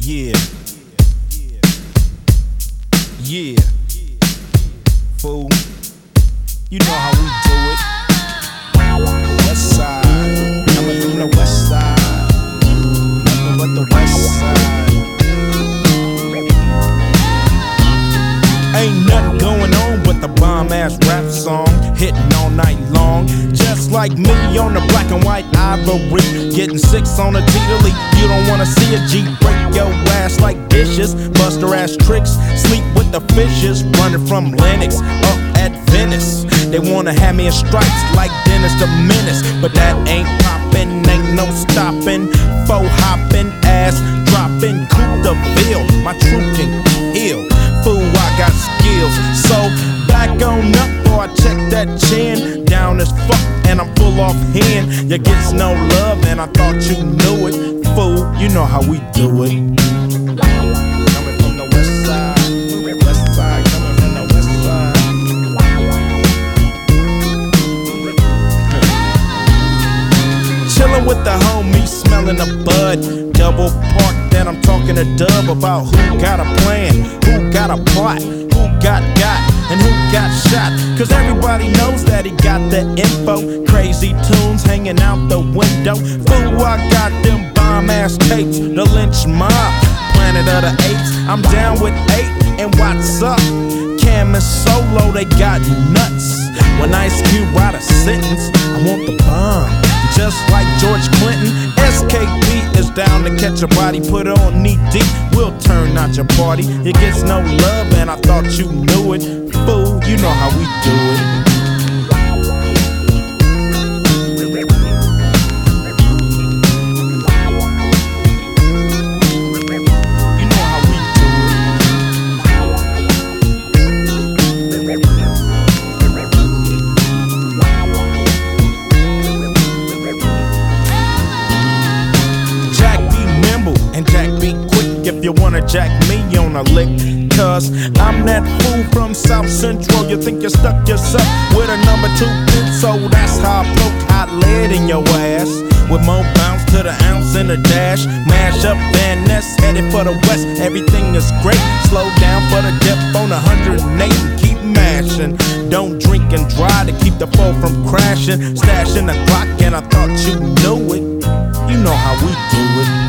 Yeah. Yeah. Fool. You know how we do it. West side. Coming from the west side. Nothing but the west side. Ain't nothing going on but the bomb-ass rap song, hitting all night long. Just like me on the black and white ivory, getting 6 on a T-to-Lee. You don't wanna see a G break your ass like dishes, bust her ass tricks, sleep with the fishes, running from Lennox up at Venice. They wanna have me in stripes like Dennis the Menace, but that ain't poppin', ain't no stopping. Faux hopping, ass dropping, Coupe de Ville, my truth can heal. Fool, I got skills, so back on up or I check that chin. Down as fuck and I'm full off hand. You gets no love and I thought you knew it. Fool, you know how we do it. Coming from the west side, coming from the west side. Chillin' with the homies, smelling the bud. Double park, then I'm talking to Dub about who got a plan, who got a plot, who got, and who got shot. Cause everybody knows that he got the info. Crazy tunes hanging out the window. Fool, I got them bomb-ass tapes, the lynch mob, Planet of the Apes. I'm down with 8, and what's up? Cam and Solo, they got nuts. When Ice Cube write a sentence, I want the bomb. Just like George Clinton, SKP is down to catch a body, put on knee deep, we'll turn out your party. It gets no love and I thought you knew it. Fool, you know how we do it. If you wanna jack me on a lick, cause I'm that fool from South Central. You think you stuck yourself with a number 2 pin, so that's how I poke hot lead in your ass. With more bounce to the ounce in the dash. Mash up Van Ness, headed for the west. Everything is great. Slow down for the dip on 108 and keep mashing. Don't drink and drive to keep the foe from crashing. Stashing the clock and I thought you knew it. You know how we do it.